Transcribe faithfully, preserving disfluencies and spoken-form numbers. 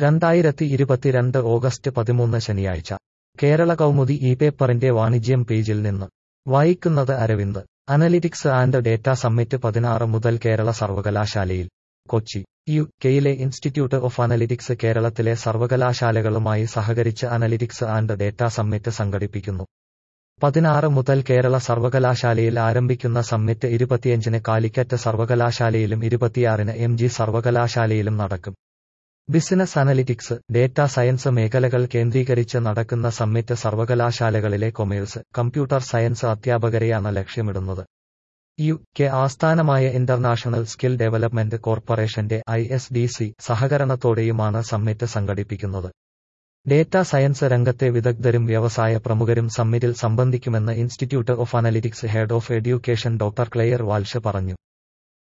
രണ്ടായിരത്തി ഇരുപത്തിരണ്ട് ഓഗസ്റ്റ് പതിമൂന്ന് ശനിയാഴ്ച കേരള കൗമുദി ഈ പേപ്പറിന്റെ വാണിജ്യം പേജിൽ നിന്ന് വായിക്കുന്നത് Arvind. Analytics and data summit പതിനാറ് മുതൽ കേരള സർവകലാശാലയിൽ. കൊച്ചി. യു കെയിലെ ഇൻസ്റ്റിറ്റ്യൂട്ട് ഓഫ് അനലിറ്റിക്സ് കേരളത്തിലെ സർവകലാശാലകളുമായി സഹകരിച്ച് അനലിറ്റിക്സ് ആൻഡ് ഡേറ്റ സമ്മിറ്റ് സംഘടിപ്പിക്കുന്നു. പതിനാറ് മുതൽ കേരള സർവകലാശാലയിൽ ആരംഭിക്കുന്ന സമ്മിറ്റ് ഇരുപത്തിയഞ്ചിന് കാലിക്കറ്റ് സർവകലാശാലയിലും ഇരുപത്തിയാറിന് എം ജി സർവകലാശാലയിലും നടക്കും. ബിസിനസ് അനലിറ്റിക്സ്, ഡേറ്റ സയൻസ് മേഖലകൾ കേന്ദ്രീകരിച്ച് നടക്കുന്ന സമ്മിറ്റ് സർവകലാശാലകളിലെ കൊമേഴ്സ്, കമ്പ്യൂട്ടർ സയൻസ് അധ്യാപകരെയാണ് ലക്ഷ്യമിടുന്നത്. യു കെ ആസ്ഥാനമായ ഇന്റർനാഷണൽ സ്കിൽ ഡെവലപ്മെന്റ് കോർപ്പറേഷന്റെ ഐ എസ് ഡി സി സഹകരണത്തോടെയുമാണ് സമ്മിറ്റ് സംഘടിപ്പിക്കുന്നത്. ഡേറ്റ സയൻസ് രംഗത്തെ വിദഗ്ധരും വ്യവസായ പ്രമുഖരും സമ്മിറ്റിൽ സംബന്ധിക്കുമെന്ന് institute of analytics head of education doctor Claire Walsh പറഞ്ഞു.